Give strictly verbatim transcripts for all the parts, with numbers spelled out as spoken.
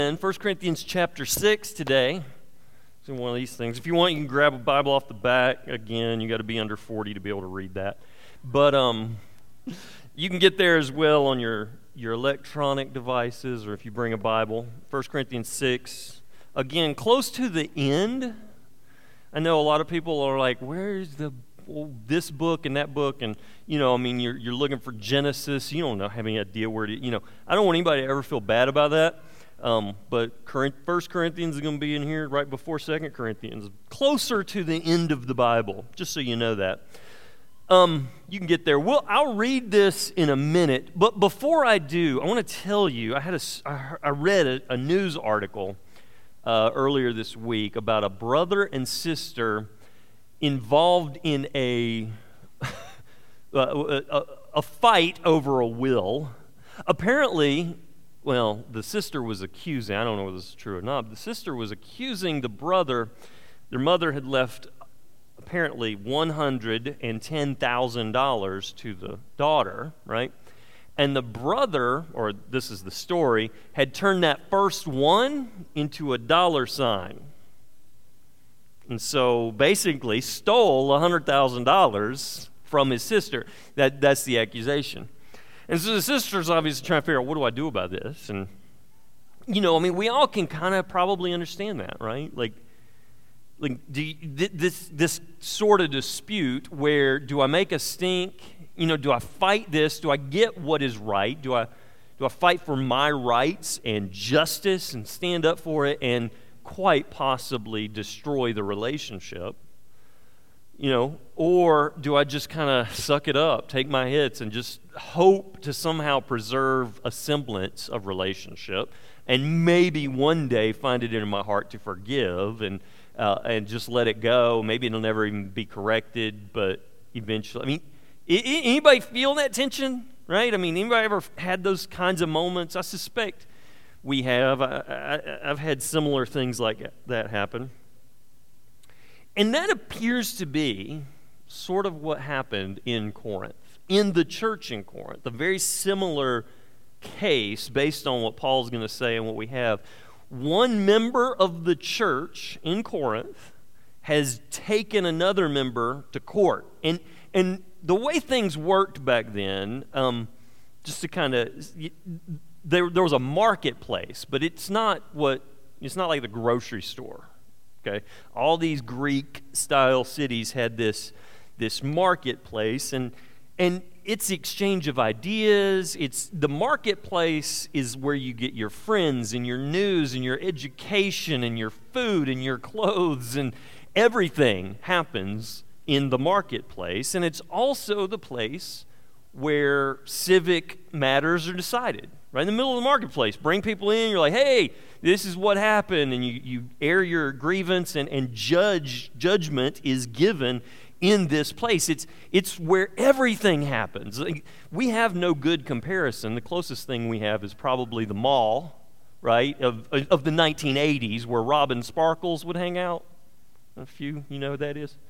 In First Corinthians chapter six today. It's one of these things. If you want, you can grab a Bible off the back. Again, you got to be under forty to be able to read that. But um, you can get there as well on your, your electronic devices, or if you bring a Bible. First Corinthians six. Again, close to the end. I know a lot of people are like, where's the well, this book and that book? And, you know, I mean, you're you're looking for Genesis. You don't know, have any idea where to, you know. I don't want anybody to ever feel bad about that. Um, but First Corinthians is going to be in here right before Second Corinthians, closer to the end of the Bible, just so you know that. Um, you can get there. Well, I'll read this in a minute, but before I do, I want to tell you, I had a, I read a, a news article uh, earlier this week about a brother and sister involved in a a, a, a fight over a will. Apparently, well, the sister was accusing, I don't know if this is true or not, but the sister was accusing the brother. Their mother had left apparently one hundred ten thousand dollars to the daughter, right? And the brother, or this is the story, had turned that first one into a dollar sign. And so basically stole one hundred thousand dollars from his sister. That, that's the accusation. And so the sister's obviously trying to figure out, what do I do about this? And, you know, I mean, we all can kind of probably understand that, right? Like, like do you, th- this this sort of dispute where, do I make a stink? You know, do I fight this? Do I get what is right? Do I do I fight for my rights and justice and stand up for it and quite possibly destroy the relationship? You know, or do I just kind of suck it up, take my hits, and just hope to somehow preserve a semblance of relationship, and maybe one day find it in my heart to forgive and uh, and just let it go? Maybe it'll never even be corrected, but eventually, I mean, I- anybody feel that tension, right? I mean, anybody ever had those kinds of moments? I suspect we have. I, I, I've had similar things like that happen. And that appears to be sort of what happened in Corinth, in the church in Corinth, a very similar case based on what Paul's going to say and what we have. One member of the church in Corinth has taken another member to court. And and the way things worked back then, um, just to kind of, there, there was a marketplace, but it's not what, it's not like the grocery store. Okay, all these Greek-style cities had this this marketplace, and and it's the exchange of ideas. It's the marketplace is where you get your friends and your news and your education and your food and your clothes, and everything happens in the marketplace. And it's also the place where civic matters are decided. Right in the middle of the marketplace, bring people in, you're like, hey, this is what happened, and you, you air your grievance, and, and judge judgment is given in this place. It's it's where everything happens. Like, we have no good comparison. The closest thing we have is probably the mall, right, of, of the nineteen eighties, where Robin Sparkles would hang out. A few, you know who that is?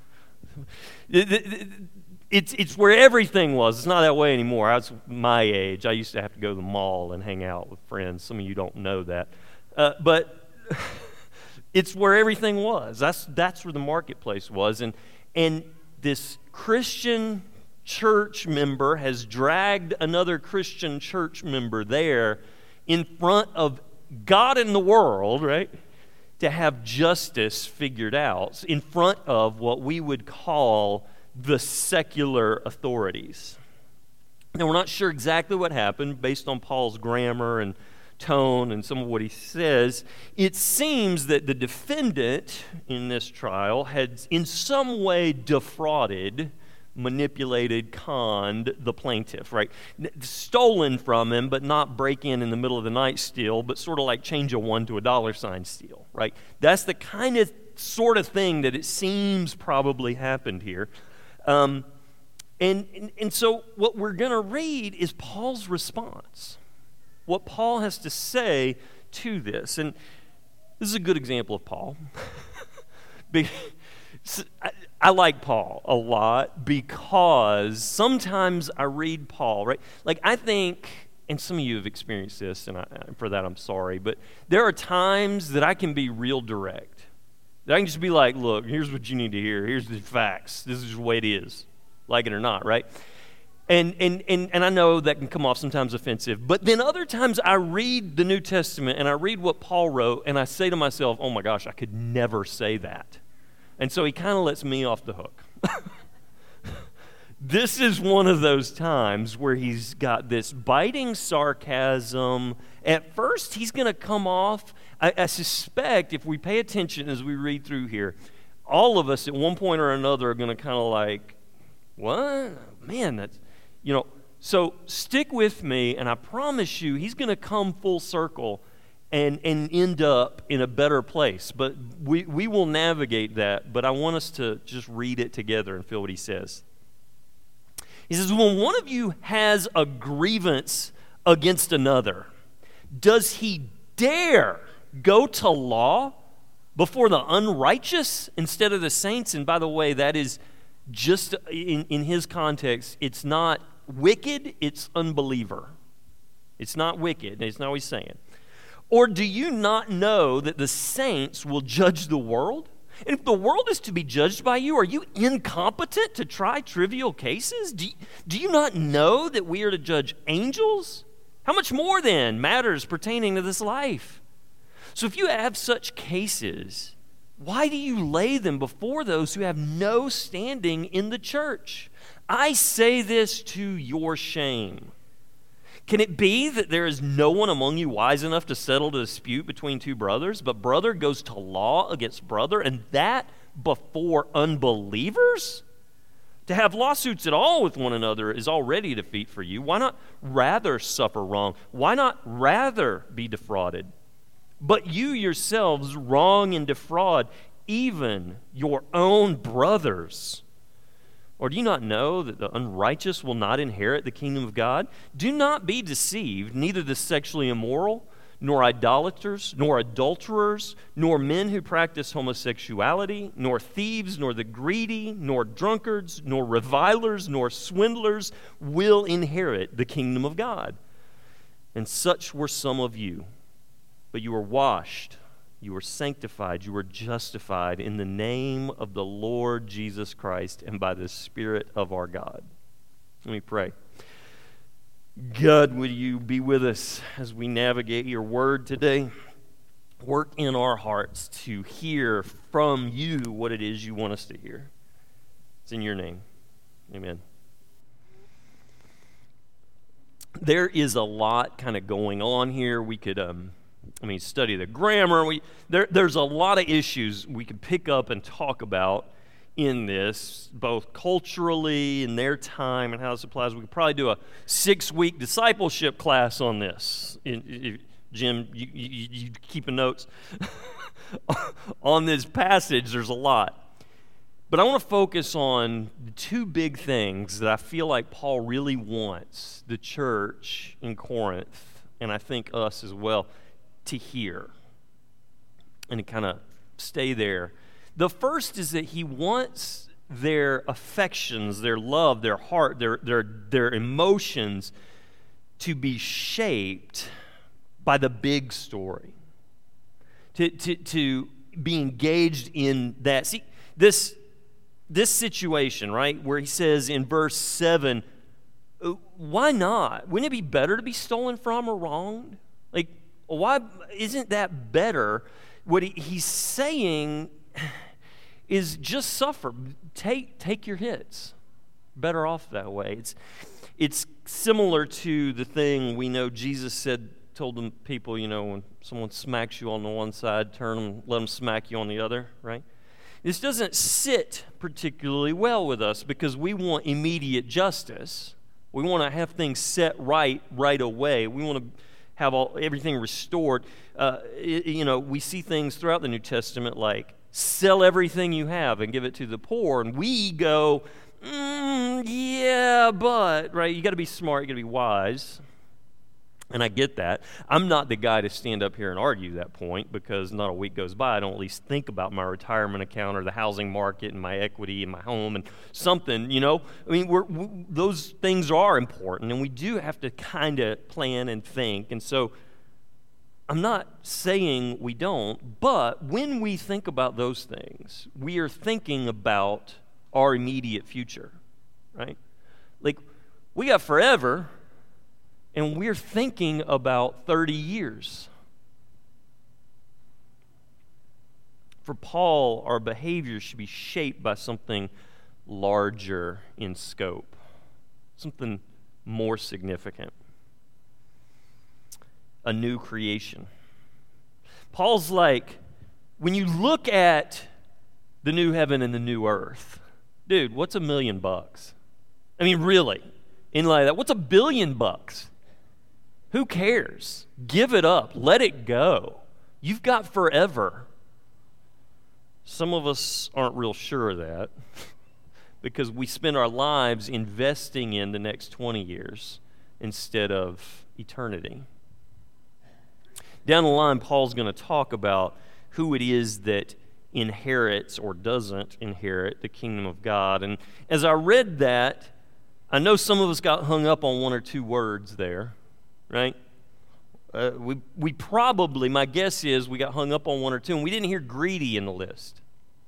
It's it's where everything was. It's not that way anymore. I was my age. I used to have to go to the mall and hang out with friends. Some of you don't know that. Uh, but it's where everything was. That's that's where the marketplace was. And and this Christian church member has dragged another Christian church member there in front of God and the world, right, to have justice figured out in front of what we would call the secular authorities. Now, we're not sure exactly what happened based on Paul's grammar and tone and some of what he says. It seems that the defendant in this trial had in some way defrauded, manipulated, conned the plaintiff, right? Stolen from him, but not break in in the middle of the night steal, but sort of like change a one to a dollar sign steal, right? That's the kind of sort of thing that it seems probably happened here. Um, and, and and so what we're going to read is Paul's response, what Paul has to say to this. And this is a good example of Paul. I, I like Paul a lot because sometimes I read Paul, right? Like I think, and some of you have experienced this, and I, for that I'm sorry, but there are times that I can be real direct. That I can just be like, look, here's what you need to hear. Here's the facts. This is the way it is, like it or not, right? And, and, and, and I know that can come off sometimes offensive, but then other times I read the New Testament and I read what Paul wrote, and I say to myself, oh my gosh, I could never say that. And so he kind of lets me off the hook. This is one of those times where he's got this biting sarcasm. At first, he's going to come off, I, I suspect, if we pay attention as we read through here, all of us at one point or another are going to kind of like, what? Man, that's, you know, so stick with me, and I promise you, he's going to come full circle and, and end up in a better place. But we, we will navigate that, but I want us to just read it together and feel what he says. He says, when one of you has a grievance against another, does he dare go to law before the unrighteous instead of the saints? And by the way, that is just in, in his context, it's not wicked, it's unbeliever. It's not wicked, it's not what he's saying. Or do you not know that the saints will judge the world? And if the world is to be judged by you, are you incompetent to try trivial cases? Do you, do you not know that we are to judge angels? How much more then matters pertaining to this life? So if you have such cases, why do you lay them before those who have no standing in the church? I say this to your shame. Can it be that there is no one among you wise enough to settle a dispute between two brothers, but brother goes to law against brother, and that before unbelievers? To have lawsuits at all with one another is already a defeat for you. Why not rather suffer wrong? Why not rather be defrauded? But you yourselves wrong and defraud even your own brothers. Or do you not know that the unrighteous will not inherit the kingdom of God? Do not be deceived, neither the sexually immoral, nor idolaters, nor adulterers, nor men who practice homosexuality, nor thieves, nor the greedy, nor drunkards, nor revilers, nor swindlers will inherit the kingdom of God. And such were some of you. But you were washed, you were sanctified, you were justified in the name of the Lord Jesus Christ and by the Spirit of our God. Let me pray. God, would you be with us as we navigate your word today? Work in our hearts to hear from you what it is you want us to hear. It's in your name. Amen. There is a lot kind of going on here. We could... um. I mean, study the grammar. We, there, there's a lot of issues we could pick up and talk about in this, both culturally in their time and how this applies. We could probably do a six-week discipleship class on this. In, in, Jim, you, you, you keeping notes? On this passage, there's a lot. But I want to focus on the two big things that I feel like Paul really wants the church in Corinth, and I think us as well, to hear and to kind of stay there. The first is that he wants their affections, their love, their heart, their their their emotions to be shaped by the big story. To to to be engaged in that. See, this this situation, right, where he says in verse seven, why not? Wouldn't it be better to be stolen from or wronged? Like, why isn't that better? What he, he's saying is just suffer. Take take your hits. Better off that way. It's it's similar to the thing we know Jesus said, told them people, you know, when someone smacks you on the one side, turn them, let them smack you on the other, right? This doesn't sit particularly well with us because we want immediate justice. We want to have things set right right away. We want to have all everything restored. Uh, it, you know, we see things throughout the New Testament like sell everything you have and give it to the poor, and we go, mm, yeah, but right. You got to be smart. You got to be wise. And I get that. I'm not the guy to stand up here and argue that point, because not a week goes by I don't at least think about my retirement account or the housing market and my equity in my home and something, you know. I mean, we're, we, those things are important, and we do have to kind of plan and think. And so I'm not saying we don't, but when we think about those things, we are thinking about our immediate future, right? Like, we got forever, and we're thinking about thirty years. For Paul, our behavior should be shaped by something larger in scope, something more significant. A new creation. Paul's like, when you look at the new heaven and the new earth, dude, what's a million bucks? I mean, really, in light of that, what's a billion bucks? Who cares? Give it up. Let it go. You've got forever. Some of us aren't real sure of that because we spend our lives investing in the next twenty years instead of eternity. Down the line, Paul's going to talk about who it is that inherits or doesn't inherit the kingdom of God. And as I read that, I know some of us got hung up on one or two words there. Right? Uh, we we probably, my guess is, we got hung up on one or two, and we didn't hear greedy in the list.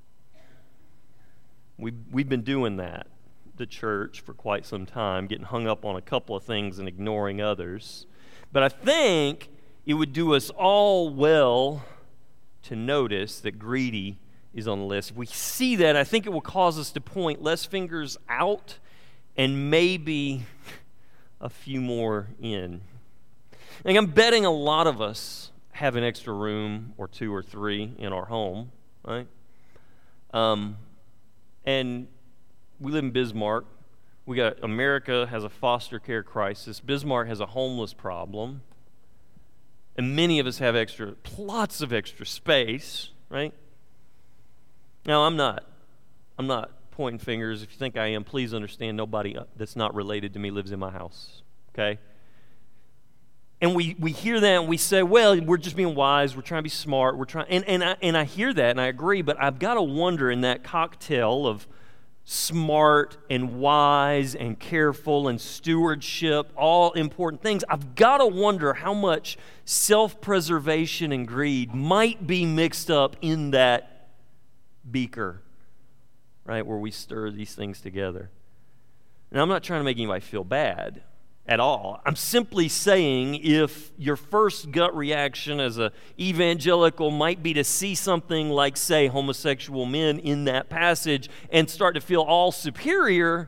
We we've been doing that, the church, for quite some time, getting hung up on a couple of things and ignoring others. But I think it would do us all well to notice that greedy is on the list. If we see that, I think it will cause us to point less fingers out and maybe a few more in. Like, I'm betting a lot of us have an extra room or two or three in our home, right? Um, and we live in Bismarck. We got America has a foster care crisis. Bismarck has a homeless problem. And many of us have extra, lots of extra space, right? Now, I'm not, I'm not pointing fingers. If you think I am, please understand nobody that's not related to me lives in my house, okay? And we, we hear that and we say, well, we're just being wise, we're trying to be smart, we're trying, and, and, I, and I hear that and I agree, but I've got to wonder in that cocktail of smart and wise and careful and stewardship, all important things, I've got to wonder how much self-preservation and greed might be mixed up in that beaker, right, where we stir these things together. And I'm not trying to make anybody feel bad at all. I'm simply saying if your first gut reaction as an evangelical might be to see something like, say, homosexual men in that passage and start to feel all superior,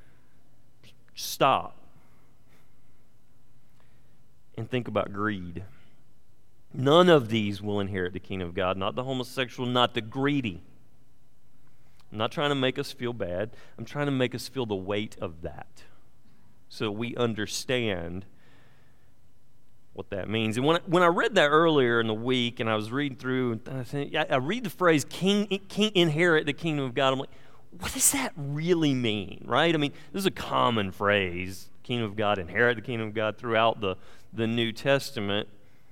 stop and think about greed. None of these will inherit the kingdom of God, not the homosexual, not the greedy. I'm not trying to make us feel bad. I'm trying to make us feel the weight of that, so we understand what that means. And when I, when I read that earlier in the week, and I was reading through, and I, think, I read the phrase "king, king inherit the kingdom of God." I'm like, what does that really mean, right? I mean, this is a common phrase, "kingdom of God," inherit the kingdom of God throughout the, the New Testament.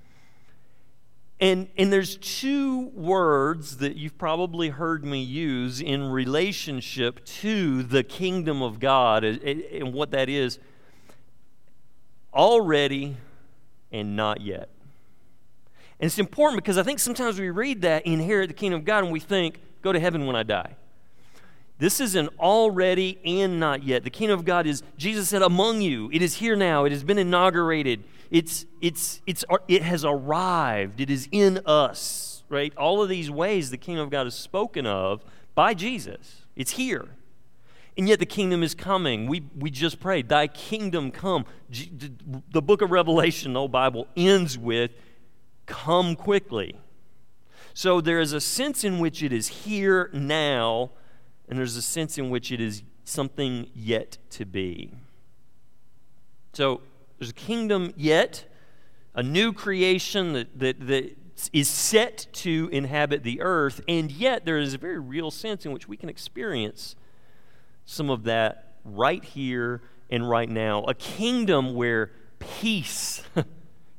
And, and there's two words that you've probably heard me use in relationship to the kingdom of God, and, and what that is: already and not yet. And it's important because I think sometimes we read that, inherit the kingdom of God, and we think, go to heaven when I die. This is an already and not yet. The kingdom of God is, Jesus said, among you. It is here now. It has been inaugurated. It's, it's, it's, it has arrived. It is in us, right? All of these ways the kingdom of God is spoken of by Jesus. It's here. And yet the kingdom is coming. We, we just prayed, thy kingdom come. The book of Revelation, the whole Bible, ends with, come quickly. So there is a sense in which it is here now, and there's a sense in which it is something yet to be. So there's a kingdom yet, a new creation that, that, that is set to inhabit the earth, and yet there is a very real sense in which we can experience some of that right here and right now. A kingdom where peace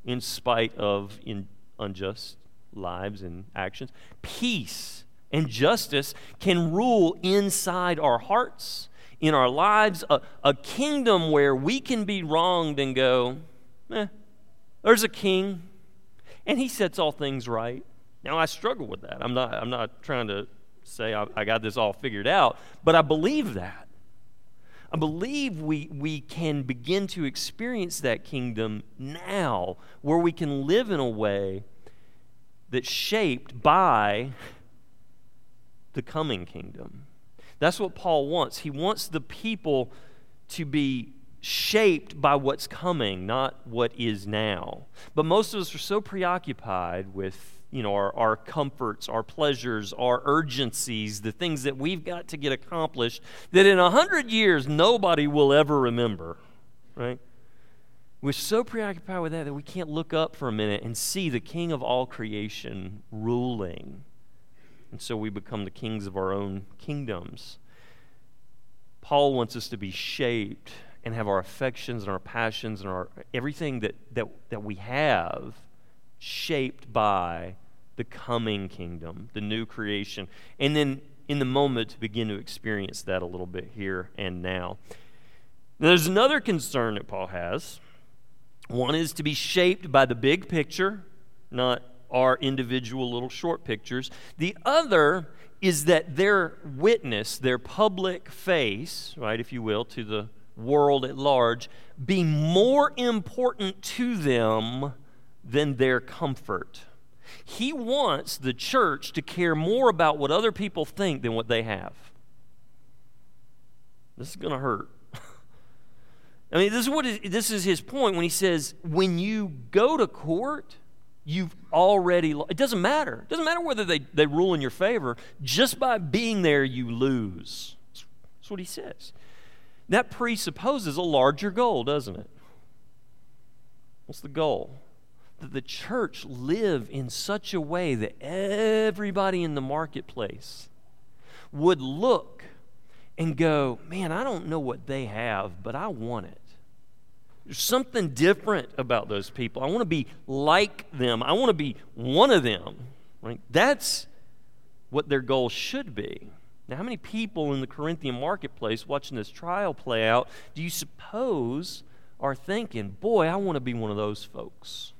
in spite of in unjust lives and actions. Peace and justice can rule inside our hearts, in our lives, a, a kingdom where we can be wronged and go, eh, there's a king, and he sets all things right. Now, I struggle with that. I'm not, I'm not trying to say I, I got this all figured out, but I believe that. I believe we, we can begin to experience that kingdom now, where we can live in a way that's shaped by the coming kingdom. That's what Paul wants. He wants the people to be shaped by what's coming, not what is now. But most of us are so preoccupied with, you know, our, our comforts, our pleasures, our urgencies, the things that we've got to get accomplished, that in a hundred years nobody will ever remember, right? We're so preoccupied with that that we can't look up for a minute and see the King of all creation ruling. And so we become the kings of our own kingdoms. Paul wants us to be shaped and have our affections and our passions and our everything that, that, that we have shaped by the coming kingdom, the new creation. And then in the moment to begin to experience that a little bit here and now. Now there's another concern that Paul has. One is to be shaped by the big picture, not our individual little short pictures. The other is that their witness, their public face, right, if you will, to the world at large, be more important to them than their comfort. He wants the church to care more about what other people think than what they have. This is going to hurt. I mean, this is what it, this is his point when he says, when you go to court, you've already, it doesn't matter. It doesn't matter whether they, they rule in your favor. Just by being there, you lose. That's what he says. That presupposes a larger goal, doesn't it? What's the goal? That the church live in such a way that everybody in the marketplace would look and go, man, I don't know what they have, but I want it. There's something different about those people. I want to be like them. I want to be one of them. Right? That's what their goal should be. Now, how many people in the Corinthian marketplace watching this trial play out do you suppose are thinking, boy, I want to be one of those folks?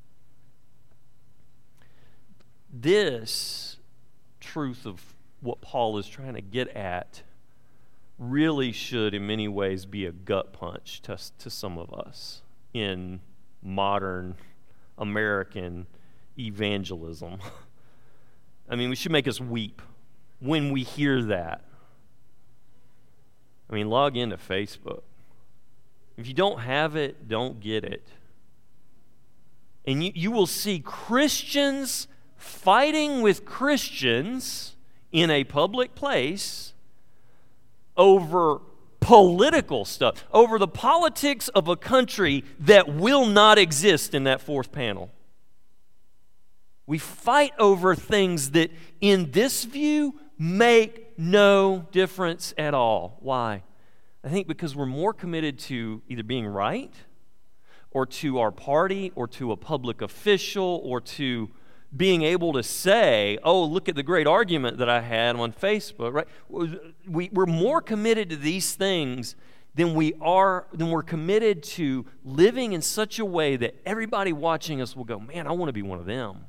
This truth of what Paul is trying to get at really should, in many ways, be a gut punch to, to some of us in modern American evangelism. I mean, we should make us weep when we hear that. I mean, log into Facebook. If you don't have it, don't get it. And you, you will see Christians fighting with Christians in a public place over political stuff, over the politics of a country that will not exist in that fourth panel. We fight over things that, in this view, make no difference at all. Why? I think because we're more committed to either being right, or to our party, or to a public official, or to being able to say, oh, look at the great argument that I had on Facebook, right? We, we're more committed to these things than we are, than we're committed to living in such a way that everybody watching us will go, man, I want to be one of them.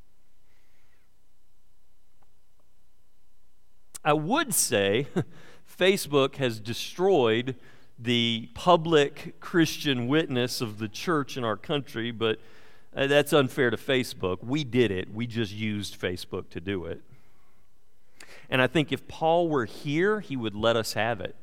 I would say Facebook has destroyed the public Christian witness of the church in our country, but Uh, that's unfair to Facebook. We did it. We just used Facebook to do it. And I think if Paul were here, he would let us have it.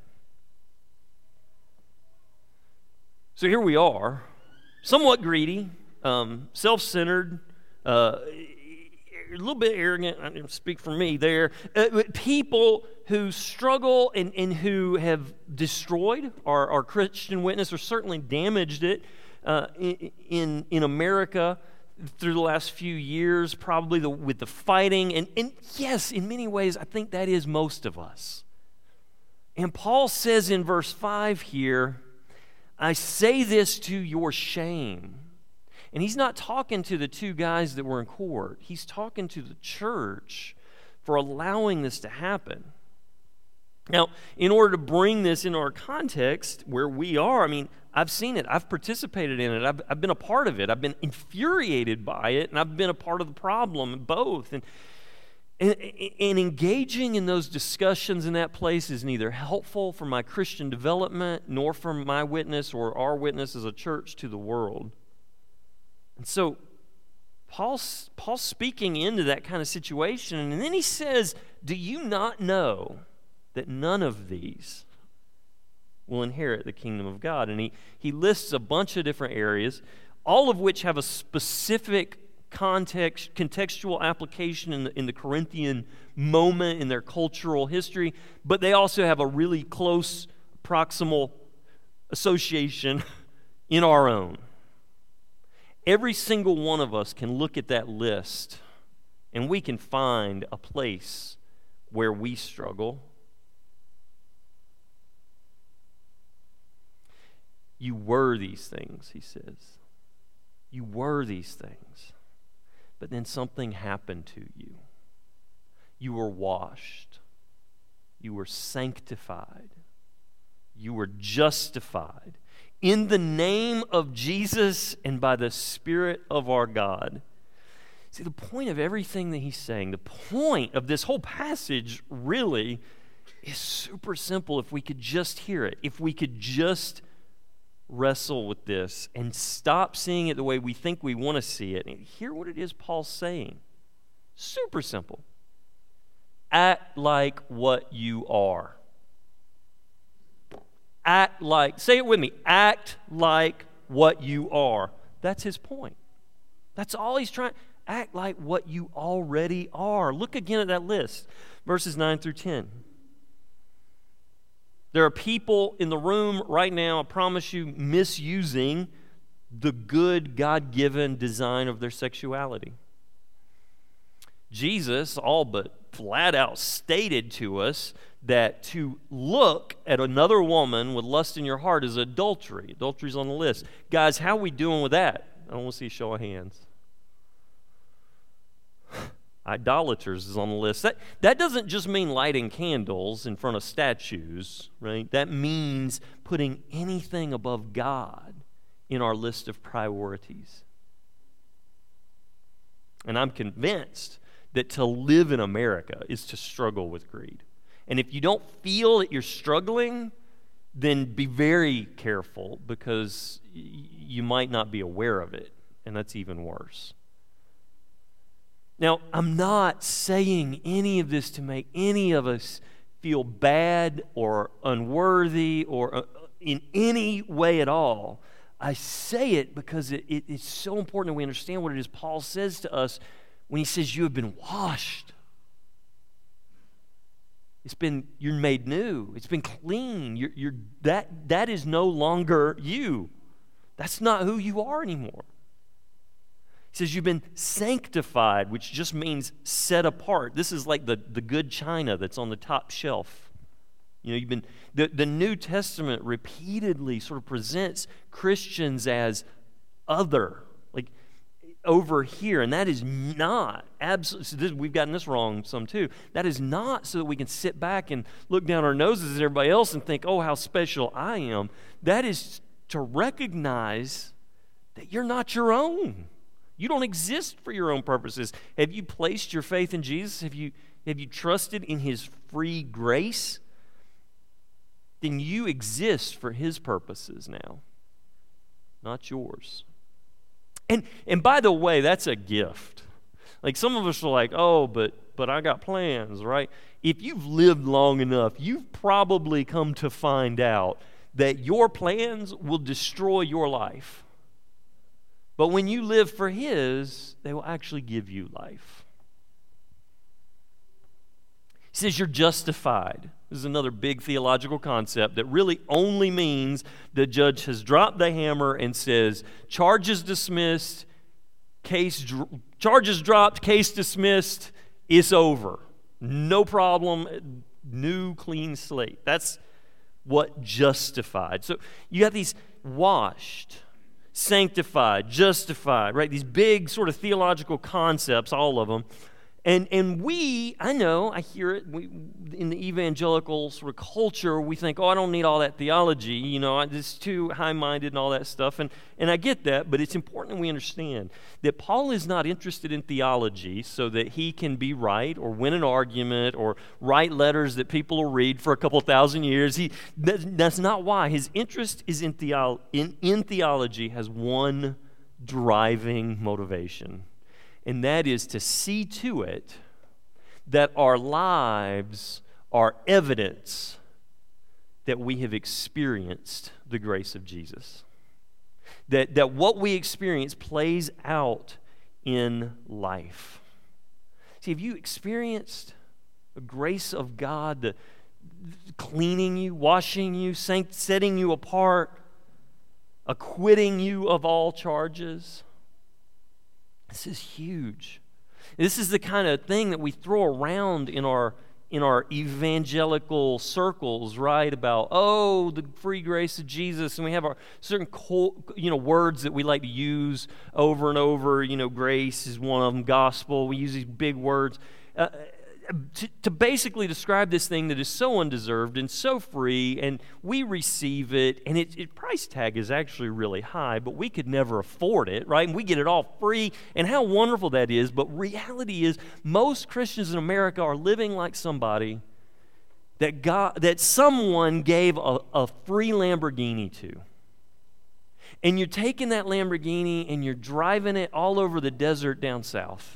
So here we are, somewhat greedy, um, self-centered, uh, a little bit arrogant, I don't speak for me there, uh, people who struggle and, and who have destroyed our, our Christian witness or certainly damaged it. Uh, in in America through the last few years, probably the, with the fighting, and, and yes, in many ways, I think that is most of us. And Paul says in verse five here, I say this to your shame. And he's not talking to the two guys that were in court. He's talking to the church for allowing this to happen. Now, in order to bring this into our context where we are, I mean, I've seen it. I've participated in it. I've, I've been a part of it. I've been infuriated by it, and I've been a part of the problem, both. And, and, and engaging in those discussions in that place is neither helpful for my Christian development nor for my witness or our witness as a church to the world. And so Paul's, Paul's speaking into that kind of situation, and then he says, do you not know that none of these will inherit the kingdom of God? And he, he lists a bunch of different areas, all of which have a specific context, contextual application in the, in the Corinthian moment in their cultural history, but they also have a really close proximal association in our own. Every single one of us can look at that list and we can find a place where we struggle. You were these things, he says. You were these things. But then something happened to you. You were washed. You were sanctified. You were justified in the name of Jesus and by the Spirit of our God. See, the point of everything that he's saying, the point of this whole passage really is super simple if we could just hear it, if we could just wrestle with this and stop seeing it the way we think we want to see it and hear what it is Paul's saying. Super simple. Act like what you are. Act like, say it with me, act like what you are. That's his point. That's all he's trying. Act like what you already are. Look again at that list, verses nine through ten. There are people in the room right now, I promise you, misusing the good God-given design of their sexuality. Jesus all but flat out stated to us that to look at another woman with lust in your heart is adultery. Adultery's on the list. Guys, how are we doing with that? I don't want to see a show of hands. Idolaters is on the list. That, that doesn't just mean lighting candles in front of statues, right? That means putting anything above God in our list of priorities. And I'm convinced that to live in America is to struggle with greed. And if you don't feel that you're struggling, then be very careful because y- you might not be aware of it, and that's even worse. Now, I'm not saying any of this to make any of us feel bad or unworthy or uh, in any way at all. I say it because it, it, it's so important that we understand what it is Paul says to us when he says you have been washed. It's been, you're made new. It's been clean. You're, you're, that, that is no longer you. That's not who you are anymore. He says you've been sanctified, which just means set apart. This is like the, the good china that's on the top shelf. You know, you've been the, the New Testament repeatedly sort of presents Christians as other, like over here, and that is not absolutely. So this, we've gotten this wrong some too. That is not so that we can sit back and look down our noses at everybody else and think, "Oh, how special I am." That is to recognize that you're not your own. You don't exist for your own purposes. Have you placed your faith in Jesus? Have you have you trusted in His free grace? Then you exist for His purposes now, not yours. And and by the way, that's a gift. Like some of us are like, oh, but but I got plans, right? If you've lived long enough, you've probably come to find out that your plans will destroy your life. But when you live for His, they will actually give you life. He says you're justified. This is another big theological concept that really only means the judge has dropped the hammer and says, charges dismissed, case dr- charges dropped, case dismissed, it's over. No problem, new clean slate. That's what justified. So you got these washed, sanctified, justified, right? These big sort of theological concepts, all of them. And and we, I know, I hear it, we, in the evangelical sort of culture, we think, oh, I don't need all that theology, you know, it's too high-minded and all that stuff, and, and I get that, but it's important that we understand that Paul is not interested in theology so that he can be right or win an argument or write letters that people will read for a couple thousand years. He that, That's not why. His interest is in, theo, in, in theology has one driving motivation. And that is to see to it that our lives are evidence that we have experienced the grace of Jesus. That, that what we experience plays out in life. See, have you experienced the grace of God, the cleaning you, washing you, setting you apart, acquitting you of all charges? This is huge. This is the kind of thing that we throw around in our in our evangelical circles, right? About, oh, the free grace of Jesus, and we have our certain you know words that we like to use over and over. You know, grace is one of them. Gospel. We use these big words uh, to, to basically describe this thing that is so undeserved and so free, and we receive it, and its it, price tag is actually really high, but we could never afford it, right? And we get it all free, and how wonderful that is. But reality is, most Christians in America are living like somebody that God, that someone gave a, a free Lamborghini to. And you're taking that Lamborghini and you're driving it all over the desert down south,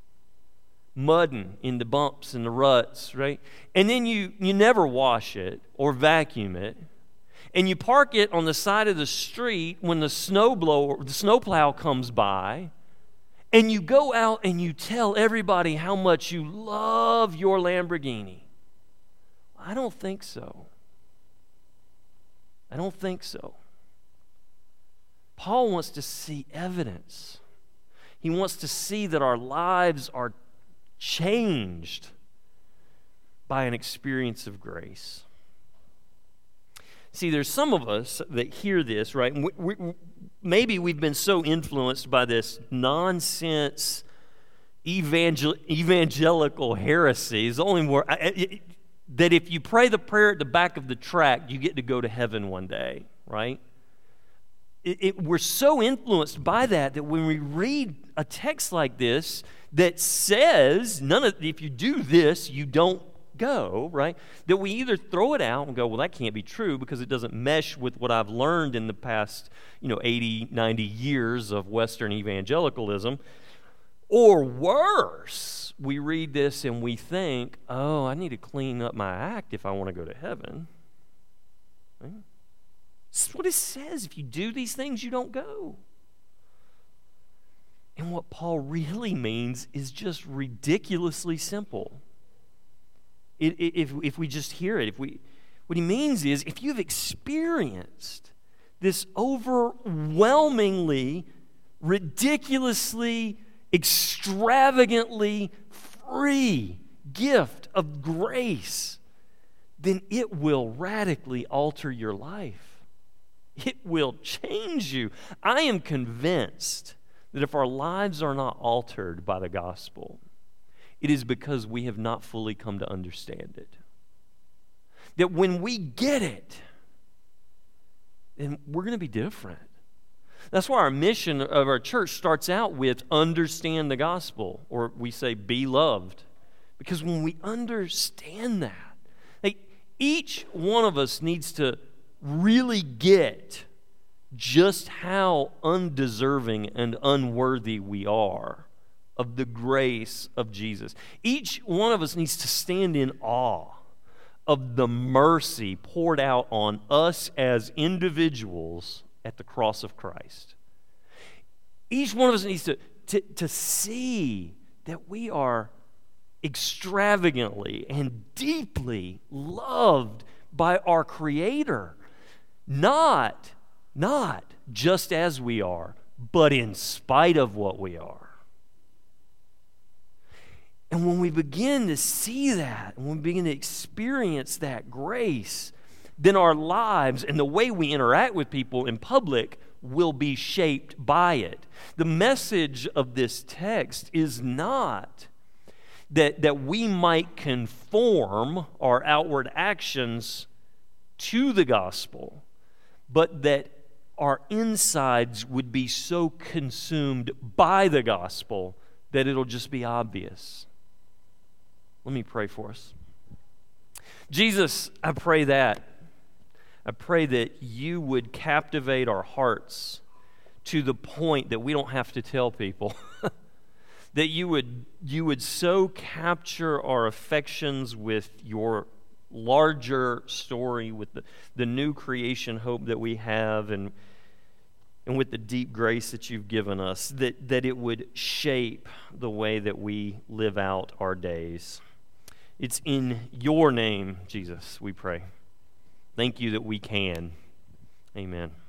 mudding in the bumps and the ruts, right? And then you, you never wash it or vacuum it. And you park it on the side of the street when the snow blower, the snowplow comes by, and you go out and you tell everybody how much you love your Lamborghini. I don't think so. I don't think so. Paul wants to see evidence. He wants to see that our lives are changed by an experience of grace. See, there's some of us that hear this, right? And we, we, maybe we've been so influenced by this nonsense evangel- evangelical heresy. It's the only word that if you pray the prayer at the back of the tract, you get to go to heaven one day, right? It, it, we're so influenced by that that when we read a text like this that says, none of if you do this, you don't go, right? That we either throw it out and go, well, that can't be true because it doesn't mesh with what I've learned in the past, you know, eighty, ninety years of Western evangelicalism. Or worse, we read this and we think, oh, I need to clean up my act if I want to go to heaven. Right? This is what it says. If you do these things, you don't go. And what Paul really means is just ridiculously simple. It, it, if, if we just hear it, if we, what he means is if you've experienced this overwhelmingly, ridiculously, extravagantly free gift of grace, then it will radically alter your life. It will change you. I am convinced that if our lives are not altered by the gospel, it is because we have not fully come to understand it. That when we get it, then we're going to be different. That's why our mission of our church starts out with understand the gospel, or we say be loved. Because when we understand that, like each one of us needs to really get just how undeserving and unworthy we are of the grace of Jesus. Each one of us needs to stand in awe of the mercy poured out on us as individuals at the cross of Christ. Each one of us needs to, to, to see that we are extravagantly and deeply loved by our Creator. Not, not just as we are, but in spite of what we are. And when we begin to see that, and when we begin to experience that grace, then our lives and the way we interact with people in public will be shaped by it. The message of this text is not that, that we might conform our outward actions to the gospel, but that our insides would be so consumed by the gospel that it'll just be obvious. Let me pray for us. Jesus, I pray that. I pray that you would captivate our hearts to the point that we don't have to tell people. That you would, you would so capture our affections with your larger story, with the, the new creation hope that we have, and, and with the deep grace that you've given us, that, that it would shape the way that we live out our days. It's in your name, Jesus, we pray. Thank you that we can. Amen.